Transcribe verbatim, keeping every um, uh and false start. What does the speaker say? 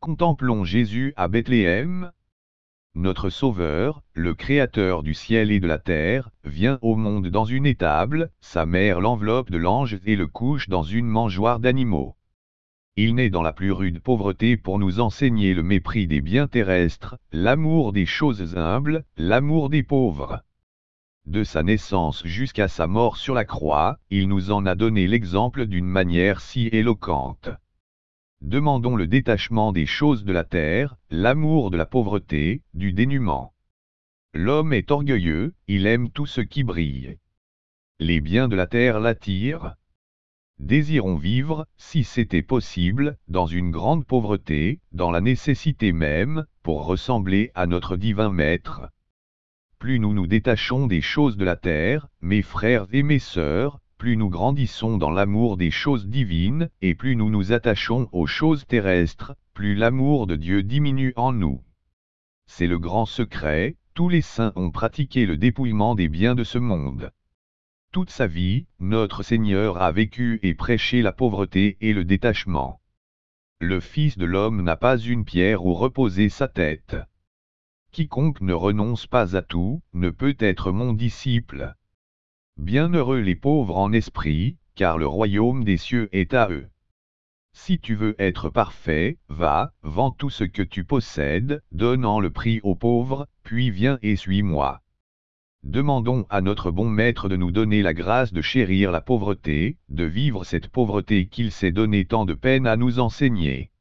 Contemplons Jésus à Bethléem. Notre Sauveur, le Créateur du ciel et de la terre, vient au monde dans une étable, sa mère l'enveloppe de l'ange et le couche dans une mangeoire d'animaux. Il naît dans la plus rude pauvreté pour nous enseigner le mépris des biens terrestres, l'amour des choses humbles, l'amour des pauvres. De sa naissance jusqu'à sa mort sur la croix, il nous en a donné l'exemple d'une manière si éloquente. Demandons le détachement des choses de la terre, l'amour de la pauvreté, du dénuement. L'homme est orgueilleux, il aime tout ce qui brille. Les biens de la terre l'attirent. Désirons vivre, si c'était possible, dans une grande pauvreté, dans la nécessité même, pour ressembler à notre divin Maître. Plus nous nous détachons des choses de la terre, mes frères et mes sœurs, plus nous grandissons dans l'amour des choses divines, et plus nous nous attachons aux choses terrestres, plus l'amour de Dieu diminue en nous. C'est le grand secret, tous les saints ont pratiqué le dépouillement des biens de ce monde. Toute sa vie, notre Seigneur a vécu et prêché la pauvreté et le détachement. Le Fils de l'homme n'a pas une pierre où reposer sa tête. Quiconque ne renonce pas à tout, ne peut être mon disciple. Bienheureux les pauvres en esprit, car le royaume des cieux est à eux. Si tu veux être parfait, va, vends tout ce que tu possèdes, donne-en le prix aux pauvres, puis viens et suis-moi. Demandons à notre bon Maître de nous donner la grâce de chérir la pauvreté, de vivre cette pauvreté qu'il s'est donné tant de peine à nous enseigner.